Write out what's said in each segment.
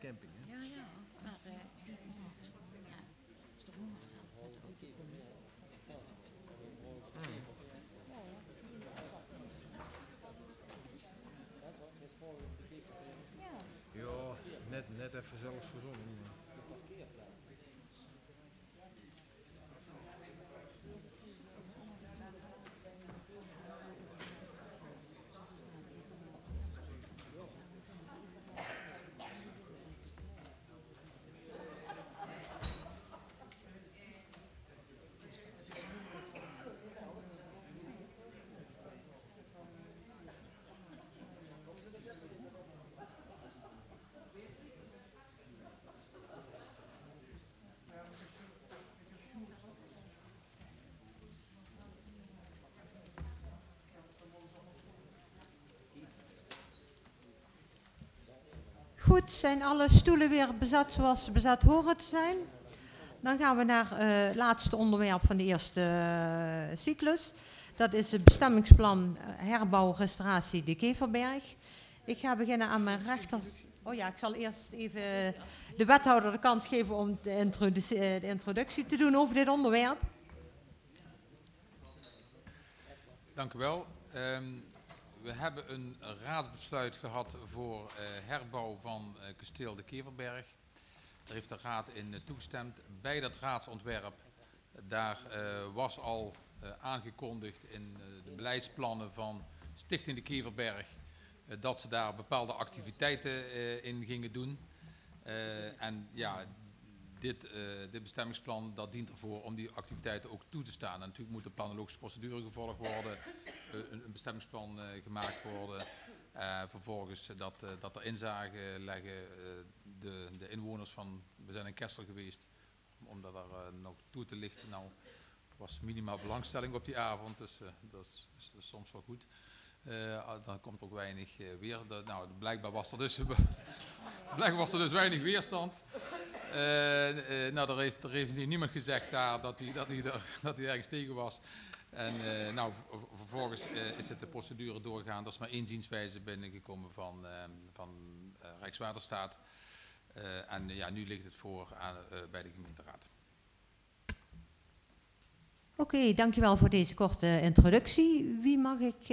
camping. Hè? Ja, ja. Maar ja, is toch nog zelf met de auto komen? Ja, net even zelfs verzonnen. Goed, zijn alle stoelen weer bezet zoals ze bezet horen te zijn? Dan gaan we naar het laatste onderwerp van de eerste cyclus. Dat is het bestemmingsplan herbouw, restauratie de Keverberg. Ik ga beginnen aan mijn rechter. Oh ja, ik zal eerst even de wethouder de kans geven om de introductie te doen over dit onderwerp. Dank u wel. We hebben een raadsbesluit gehad voor herbouw van kasteel de Keverberg. Daar heeft de raad in toegestemd. Bij dat raadsontwerp, daar was al aangekondigd in de beleidsplannen van Stichting de Keverberg dat ze daar bepaalde activiteiten in gingen doen. En ja, dit bestemmingsplan dat dient ervoor om die activiteiten ook toe te staan. En natuurlijk moet de planologische procedure gevolgd worden, een bestemmingsplan gemaakt worden. Vervolgens dat er inzage leggen, de inwoners van, we zijn in Kessel geweest, om dat er nog toe te lichten. Nou, er was minimaal belangstelling op die avond, dus dat is soms wel goed. Dan komt er ook weinig weer. Blijkbaar was er dus weinig weerstand. Er heeft niemand gezegd daar dat hij ergens tegen was. En vervolgens is het de procedure doorgegaan. Er is maar één zienswijze binnengekomen van Rijkswaterstaat. Nu ligt het voor bij de gemeenteraad. Oké, dankjewel voor deze korte introductie. Wie mag ik?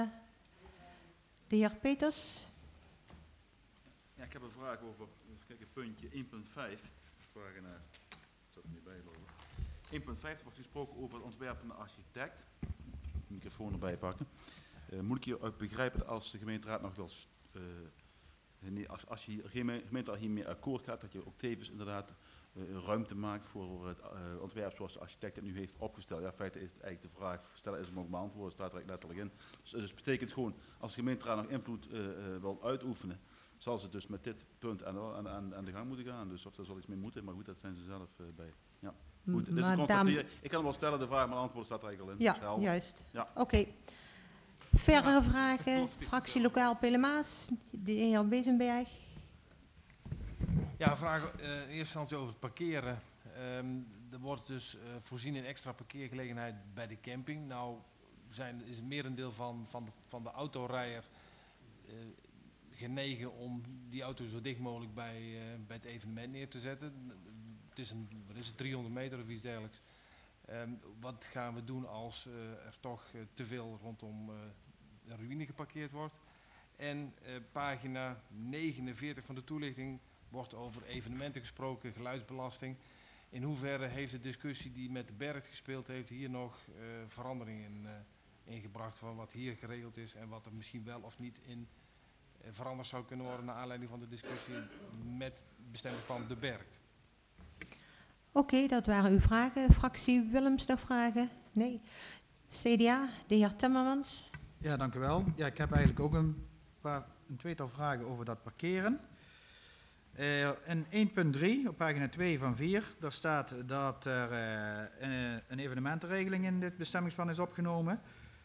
De heer Peters. Ja, ik heb een vraag over, even kijken, puntje 1.5. Pagina, ik zat er niet bij lopen. 1.5 wordt gesproken over het ontwerp van de architect. De microfoon erbij pakken. Moet ik hieruit begrijpen dat als de gemeenteraad nog wel, als je gemeente al hiermee akkoord gaat, dat je ook tevens inderdaad ruimte maakt voor het ontwerp zoals de architect het nu heeft opgesteld. Ja, in feite is het eigenlijk de vraag stellen, is hem ook beantwoorden, staat er letterlijk in. Dus betekent gewoon, als de gemeenteraad nog invloed wil uitoefenen, zal ze dus met dit punt aan de gang moeten gaan. Dus of daar zal iets mee moeten, maar goed, dat zijn ze zelf bij. Ja. Goed, dus ik kan hem wel stellen, de vraag, maar het antwoord staat er eigenlijk al in. Ja, Helder. juist. Ja. Oké. Verdere vragen? Fractie Lokaal Pelemaas, de heer Wezenberg. Ja, vraag in eerste instantie over het parkeren. Er wordt dus voorzien in extra parkeergelegenheid bij de camping. Nou is het merendeel van de autorijder genegen om die auto zo dicht mogelijk bij het evenement neer te zetten. Het is 300 meter of iets dergelijks. Wat gaan we doen als er toch te veel rondom de ruïne geparkeerd wordt? En pagina 49 van de toelichting wordt over evenementen gesproken, geluidsbelasting. In hoeverre heeft de discussie die met de Berg gespeeld heeft hier nog veranderingen ingebracht van wat hier geregeld is en wat er misschien wel of niet in veranderd zou kunnen worden naar aanleiding van de discussie met bestemmingsplan de Berg? Oké, dat waren uw vragen. Fractie Willems nog vragen? Nee. CDA, de heer Timmermans. Ja, dank u wel. Ja, ik heb eigenlijk ook een tweetal vragen over dat parkeren. In 1.3 op pagina 2 van 4, daar staat dat er een evenementenregeling in dit bestemmingsplan is opgenomen.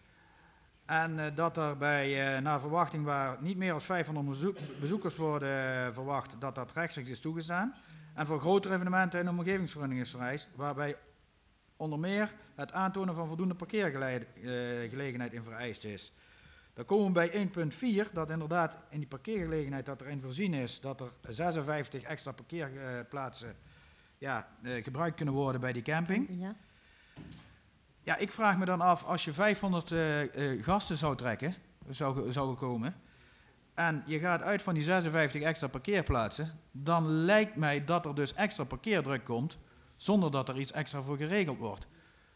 En dat er bij, naar verwachting waar niet meer dan 500 bezoekers worden verwacht, dat rechtstreeks is toegestaan. En voor grotere evenementen een omgevingsvergunning is vereist, waarbij onder meer het aantonen van voldoende parkeergelegenheid in vereist is. Dan komen we bij 1.4, dat inderdaad in die parkeergelegenheid dat erin voorzien is dat er 56 extra parkeerplaatsen gebruikt kunnen worden bij die camping. Ja. Ja, ik vraag me dan af, als je 500 gasten zou trekken, zou komen, en je gaat uit van die 56 extra parkeerplaatsen, dan lijkt mij dat er dus extra parkeerdruk komt, zonder dat er iets extra voor geregeld wordt.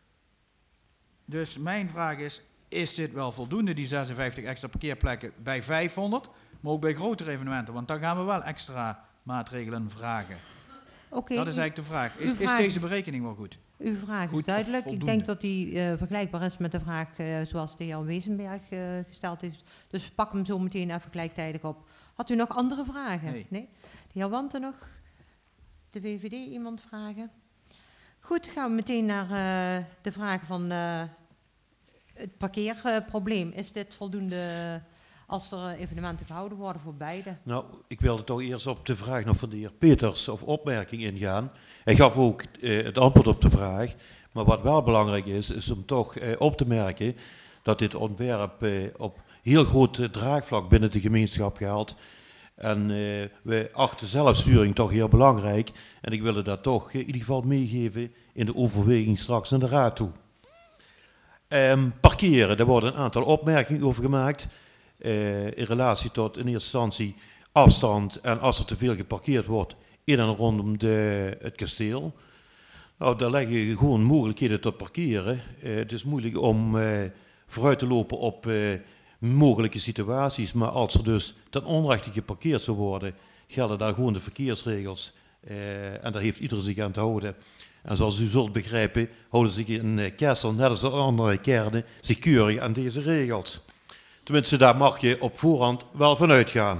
Dus mijn vraag is dit wel voldoende, die 56 extra parkeerplekken bij 500, maar ook bij grotere evenementen? Want dan gaan we wel extra maatregelen vragen. Oké, Dat is eigenlijk de vraag. uw Is vraag deze is- berekening wel goed? Uw vraag is Goed of duidelijk. Ik voldoende? denk dat die vergelijkbaar is met de vraag zoals de heer Wezenberg gesteld heeft. Dus we pakken hem zo meteen even gelijktijdig op. Had u nog andere vragen? Nee. De heer Wanten nog? De VVD iemand vragen? Goed, gaan we meteen naar de vraag van het parkeerprobleem. Is dit voldoende als er evenementen gehouden worden voor beide? Nou, ik wilde toch eerst op de vraag nog van de heer Peters of opmerking ingaan. Hij gaf ook het antwoord op de vraag. Maar wat wel belangrijk is om toch op te merken dat dit ontwerp op heel groot draagvlak binnen de gemeenschap geldt. En we achten zelfsturing toch heel belangrijk. En ik wilde dat toch in ieder geval meegeven in de overweging straks naar de raad toe. Parkeren, daar worden een aantal opmerkingen over gemaakt. In relatie tot in eerste instantie afstand en als er te veel geparkeerd wordt in en rondom het kasteel. Nou, daar leggen gewoon mogelijkheden tot parkeren. Het is moeilijk om vooruit te lopen op mogelijke situaties, maar als er dus ten onrechte geparkeerd zou worden, gelden daar gewoon de verkeersregels. En daar heeft iedereen zich aan te houden. En zoals u zult begrijpen, houden zich in Kessel, net als de andere kernen, zich keurig aan deze regels. Tenminste, daar mag je op voorhand wel van uitgaan.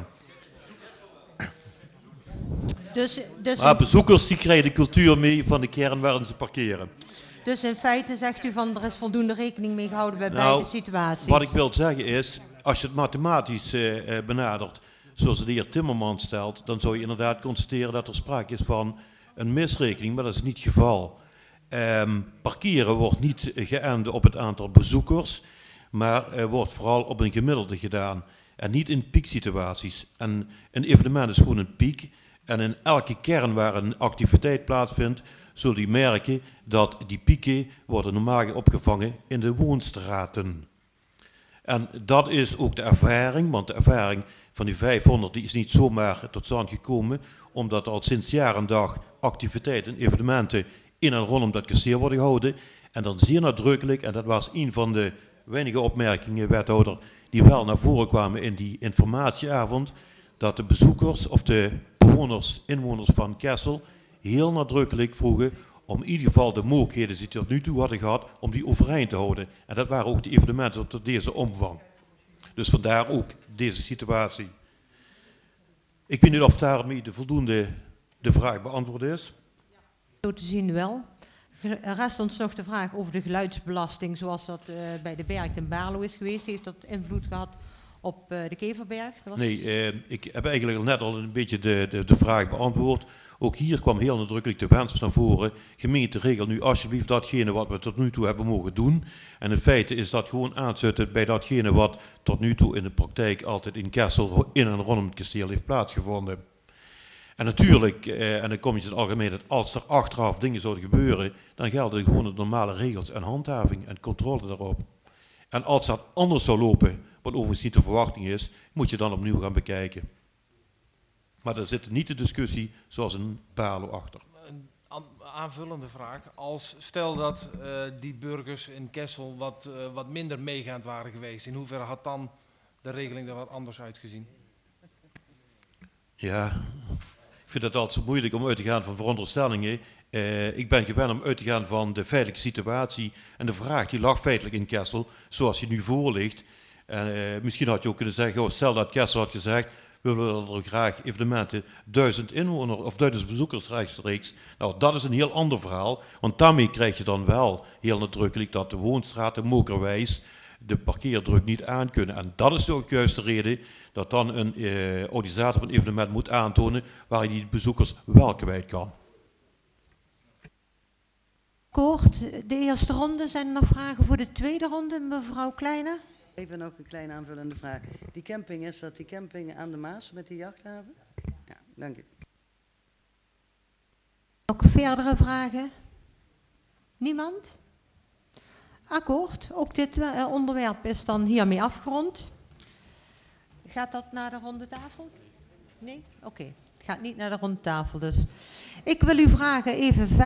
Maar bezoekers die krijgen de cultuur mee van de kern waarin ze parkeren. Dus in feite zegt u van er is voldoende rekening mee gehouden bij Nou, beide situaties. Wat ik wil zeggen is, als je het mathematisch benadert, zoals de heer Timmermans stelt, dan zou je inderdaad constateren dat er sprake is van een misrekening, maar dat is niet het geval. Parkeren wordt niet geënt op het aantal bezoekers, maar wordt vooral op een gemiddelde gedaan en niet in pieksituaties. En een evenement is gewoon een piek en in elke kern waar een activiteit plaatsvindt, zul je merken dat die pieken worden normaal opgevangen in de woonstraten. En dat is ook de ervaring, want de ervaring van die 500 die is niet zomaar tot stand gekomen, omdat al sinds jaar en dag activiteiten en evenementen in en rondom dat kasteel worden gehouden. En dan zeer nadrukkelijk, en dat was een van de weinige opmerkingen, wethouder, die wel naar voren kwamen in die informatieavond, dat de bezoekers of de bewoners, inwoners van Kessel heel nadrukkelijk vroegen om in ieder geval de mogelijkheden die ze tot nu toe hadden gehad, om die overeind te houden. En dat waren ook de evenementen tot deze omvang. Dus vandaar ook deze situatie. Ik weet niet of daarmee de vraag beantwoord is. Zo te zien wel. Er rest ons nog de vraag over de geluidsbelasting, zoals dat bij de Berg in Baarlo is geweest. Heeft dat invloed gehad op de Keverberg? Nee, ik heb eigenlijk net al een beetje de vraag beantwoord. Ook hier kwam heel nadrukkelijk de wens naar voren. Gemeente, regel nu alsjeblieft datgene wat we tot nu toe hebben mogen doen. En in feite is dat gewoon aansluiten bij datgene wat tot nu toe in de praktijk altijd in Kessel in en rondom het kasteel heeft plaatsgevonden. En natuurlijk, en dan kom je in het algemeen, dat als er achteraf dingen zouden gebeuren, dan gelden gewoon de normale regels en handhaving en controle daarop. En als dat anders zou lopen, wat overigens niet de verwachting is, moet je dan opnieuw gaan bekijken. Maar daar zit niet de discussie zoals in Baarlo achter. Een aanvullende vraag. Stel dat die burgers in Kessel wat minder meegaand waren geweest. In hoeverre had dan de regeling er wat anders uitgezien? Ja, ik vind het altijd zo moeilijk om uit te gaan van veronderstellingen. Ik ben gewend om uit te gaan van de feitelijke situatie. En de vraag die lag feitelijk in Kessel, zoals die nu voor ligt. Misschien had je ook kunnen zeggen, stel dat Kessel had gezegd, we willen er graag evenementen 1000 inwoners of 1000 bezoekers rechtstreeks. Nou, dat is een heel ander verhaal. Want daarmee krijg je dan wel heel nadrukkelijk dat de woonstraten mokerwijs de parkeerdruk niet aankunnen. En dat is ook juist de reden dat dan een organisator van een evenement moet aantonen waar hij die bezoekers wel kwijt kan. Kort, de eerste ronde. Zijn er nog vragen voor de tweede ronde, mevrouw Kleine? Even nog een kleine aanvullende vraag. Die camping, is dat die camping aan de Maas met die jachthaven? Ja, dank u. Nog verdere vragen? Niemand? Akkoord. Ook dit onderwerp is dan hiermee afgerond. Gaat dat naar de ronde tafel? Nee? Oké. Het gaat niet naar de ronde tafel dus. Ik wil u vragen even